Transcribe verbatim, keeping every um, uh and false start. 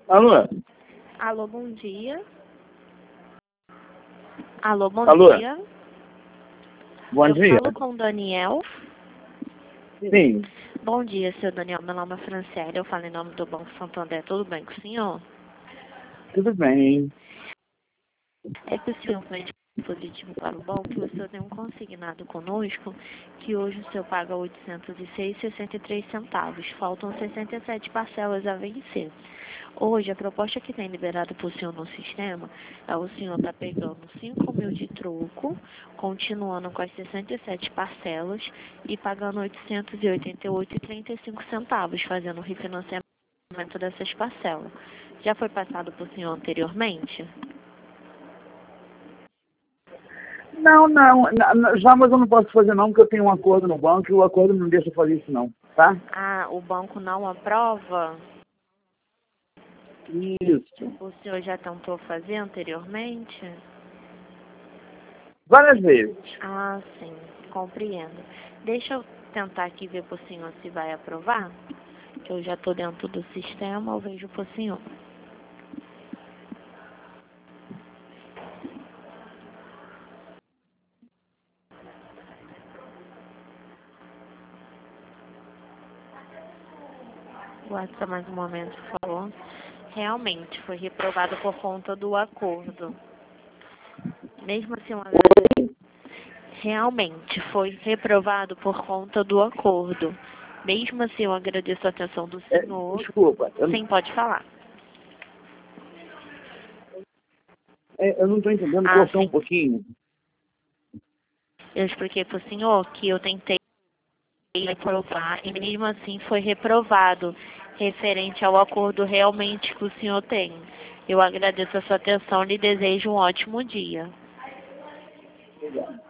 Alô? Alô, bom dia. Alô, bom Alô? dia. Bom Eu dia. falo com o Daniel. Sim, Bom dia, seu Daniel. Meu nome é Franciele. Eu falo em nome do Banco Santander. Tudo bem com o senhor? tudo bem. É que o senhor foi positivo para o banco e o senhor tem um consignado conosco que hoje o senhor paga oitocentos e seis e sessenta e três centavos. Faltam sessenta e sete parcelas a vencer. Hoje, a proposta que tem liberado para o senhor no sistema é o senhor estar pegando cinco mil de troco, continuando com as sessenta e sete parcelas e pagando oitocentos e oitenta e oito e trinta e cinco centavos, fazendo o refinanciamento dessas parcelas. Já foi passado para o senhor anteriormente? Não, não, não, já, mas eu não posso fazer não, porque eu tenho um acordo no banco e o acordo não deixa eu fazer isso não, tá? Ah, o banco não aprova? Isso. O senhor já tentou fazer anteriormente? Várias vezes. Ah, sim, compreendo. Deixa eu tentar aqui ver pro senhor se vai aprovar, que eu já tô dentro do sistema, eu vejo pro senhor. Aguarda mais um momento, por favor. Realmente, foi reprovado por conta do acordo. Mesmo assim, eu agradeço. Realmente, foi reprovado por conta do acordo. Mesmo assim, eu agradeço a atenção do É, senhor. desculpa, eu, Sim, pode falar. é, eu não estou entendendo, Ah, cortou um sim. pouquinho. Eu expliquei pro senhor que eu tentei aprovar e mesmo assim foi reprovado, referente ao acordo realmente que o senhor tem. Eu agradeço a sua atenção e lhe desejo um ótimo dia. Obrigado.